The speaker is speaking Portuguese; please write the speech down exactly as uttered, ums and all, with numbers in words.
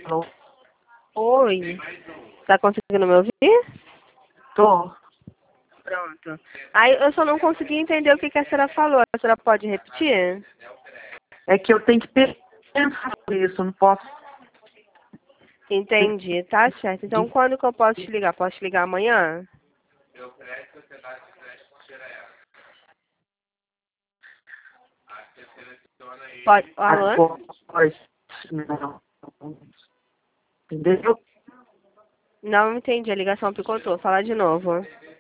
Alô? Oi. Tá conseguindo me ouvir? Tô. Pronto. Aí eu só não consegui entender o que, que a senhora falou. A senhora pode repetir? É que eu tenho que pensar sobre isso, eu não posso. Entendi, tá certo. Então quando que eu posso te ligar? Posso te ligar amanhã? Pode. Alô? Agora, não. Entendeu? Não entendi, a ligação picotou. Fala de novo.